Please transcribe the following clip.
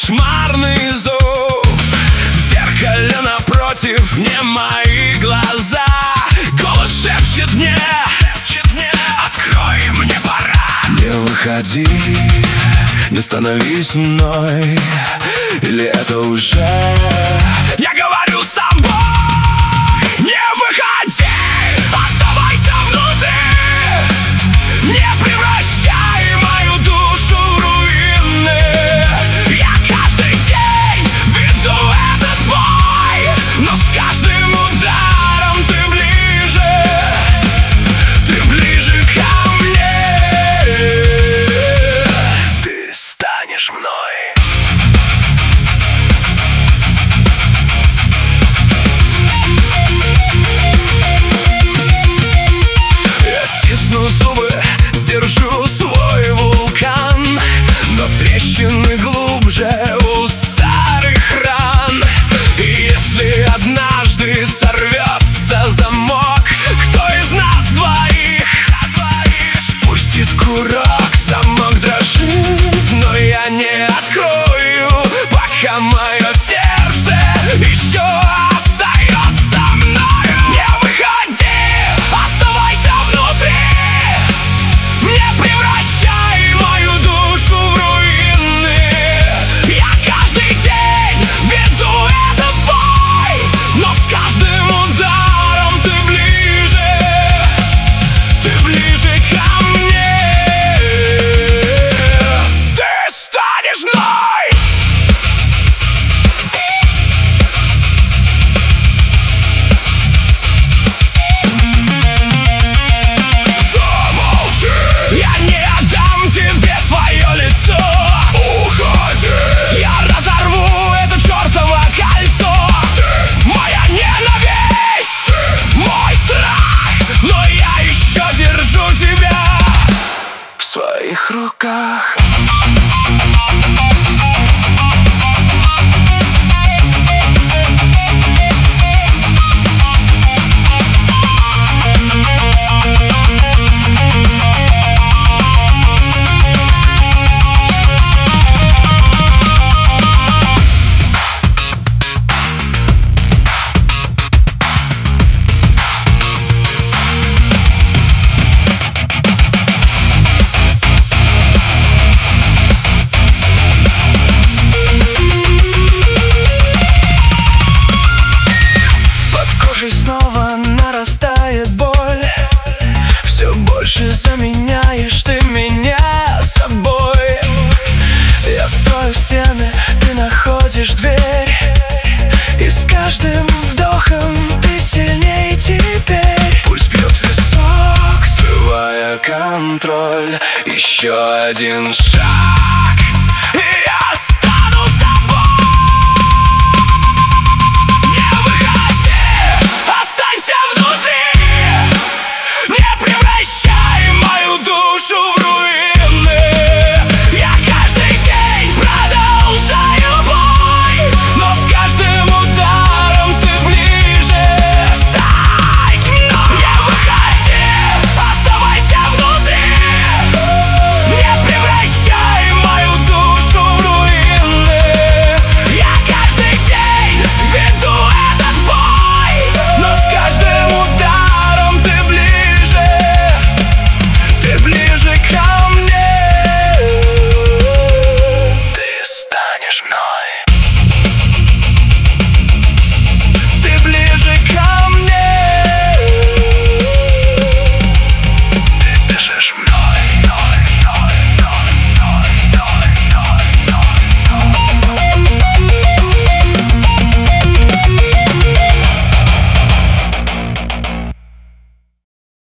кошмарный зов. В зеркале напротив не мои глаза. Голос шепчет мне: открой, мне пора. Не выходи, не становись мной. Или это уже я говорю с собой. Не выходи, оставайся внутри. Не превращай мою душу в руины. Я каждый день веду этот бой, но с каждым ударом ты ближе ко мне. Ты станешь мной. Зубы, сдержу свой вулкан, но трещины глубже у старых ран. И если однажды сорвется замок, кто из нас двоих спустит курок? Замок дрожит, но я не открою, пока мое сердце еще остается мною. Не выходи, оставайся внутри. Не превращай мою душу в руины. Я каждый день веду этот бой, но с каждым ударом ты ближе ко мне. Ты станешь мной. Я не отдам тебе свое лицо. Уходи. Я разорву это чертово кольцо. Ты моя ненависть, ты мой страх, но я еще держу тебя в своих руках. Снова нарастает боль. Все больше заменяешь ты меня собой. Я строю стены, ты находишь дверь. И с каждым вдохом ты сильнее теперь. Пульс бьет в висок, срывая контроль. Еще один шаг.